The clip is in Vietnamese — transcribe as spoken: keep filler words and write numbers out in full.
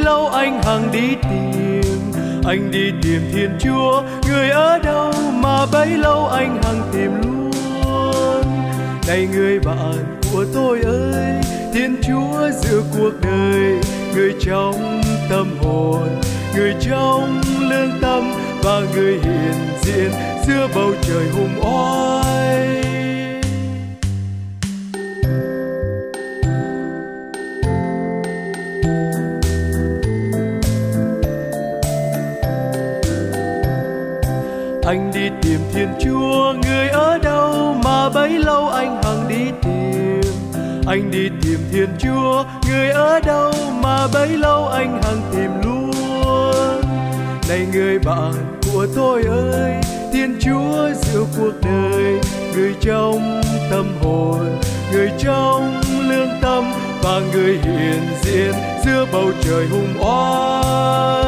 lâu anh hằng đi tìm. Anh đi tìm Thiên Chúa, người ở đâu mà bấy lâu anh hằng tìm luôn. Này người bạn của tôi ơi, Thiên Chúa giữa cuộc đời, người trong tâm hồn, người trong lương tâm và người hiện diện giữa bầu trời hùng oai. Anh đi tìm Thiên Chúa, người ở đâu mà bấy lâu anh hằng đi tìm. Anh đi tìm Thiên Chúa, người ở đâu mà bấy lâu anh hằng tìm luôn. Này người bạn của tôi ơi, Thiên Chúa giữa cuộc đời, người trong tâm hồn, người trong lương tâm và người hiện diện giữa bầu trời hùng oai.